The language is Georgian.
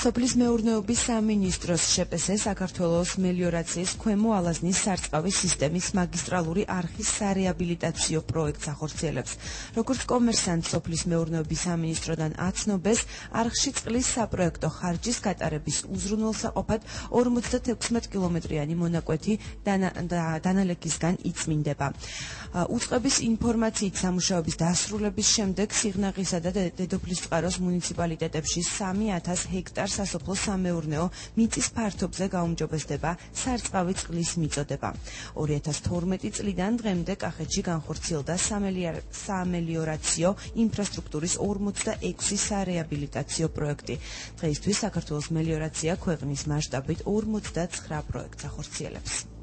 სოფლის მეურნეობის სამინისტროს შპს საქართველოს მელიორაციის ქვემო ალაზნის სარწყავი სისტემის მაგისტრალური არხის სარეაბილიტაციო პროექტს ახორციელებს. როგორც კომერსანტ სოფლის მეურნეობის სამინისტროდან აცნობეს, არხში წყლის საპროექტო ხარჯის გატარების უზრუნველსაყოფად 56 კილომეტრიანი მონაკვეთი დანალექისგან იწმინდება. უწყების ინფორმაციით სამუშაოების დასრულების შემდეგ სიღნაღისა და დედოფლისწყაროს მუნიციპალიტეტებში 3000 ჰექტარ სასოფლო სამეურნეო მიწის ფართობზე გაუმჯობესდება სარწყავი წყლის მიწოდება. 2012 წლიდან დღემდე კახეთში განხორციელდა სამელიორაციო ინფრასტრუქტურის 46 სარეაბილიტაციო პროექტი. დღეისთვის საქართველოს მელიორაცია ქვეყნის მასშტაბით 59 პროექტს ახორციელებს.